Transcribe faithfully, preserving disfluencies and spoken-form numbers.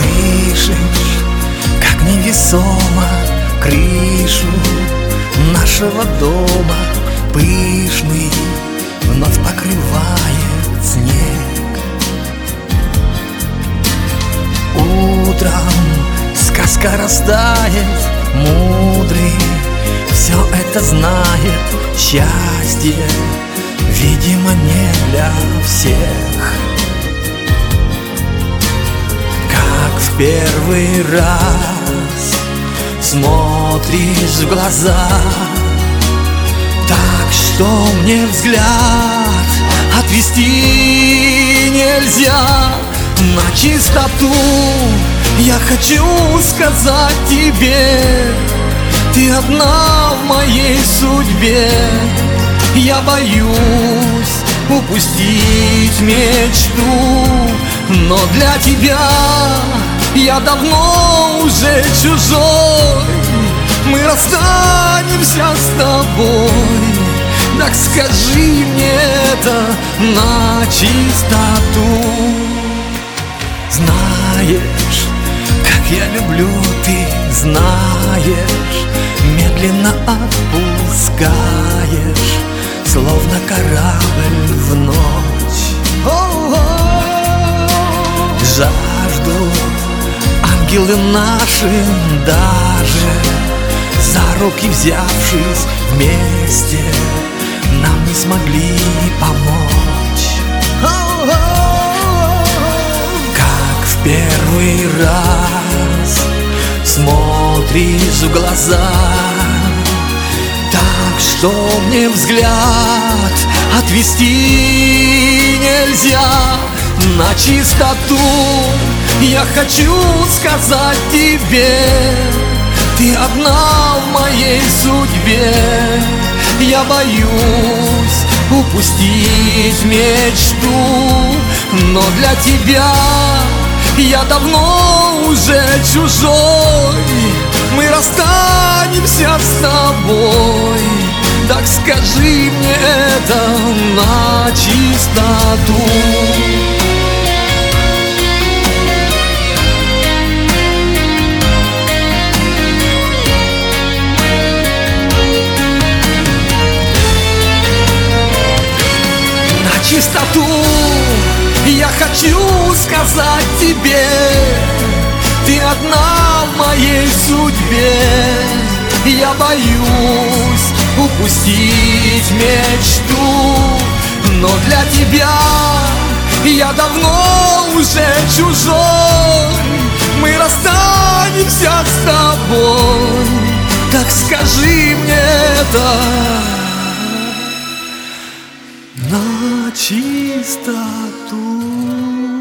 Слышишь, как невесомо крышу нашего дома пышный вновь покрывает снег. Утром сказка растает, мудрый все это знает. Счастье, видимо, не для всех. Как в первый раз смотришь в глаза, так что мне взгляд отвести нельзя. На чистоту я хочу сказать тебе: ты одна в моей судьбе. Я боюсь упустить мечту, но для тебя я давно уже чужой. Мы расстанемся с тобой, так скажи мне это на чистоту. Знаешь, как я люблю, ты знаешь, медленно отпускаешь, словно корабль в ночь. Жаждут ангелы наши даже, за руки взявшись вместе, нам не смогли помочь. Как в первый раз смотришь в глаза, так что мне взгляд отвести нельзя. На чистоту я хочу сказать тебе: ты одна в моей судьбе. Я боюсь упустить мечту, но для тебя я давно уже чужой. Мы расстанемся с тобой, так скажи мне это на чистоту. Чистоту я хочу сказать тебе: ты одна в моей судьбе. Я боюсь упустить мечту, но для тебя я давно уже чужой. Мы расстанемся с тобой, так скажи мне это на чистоту.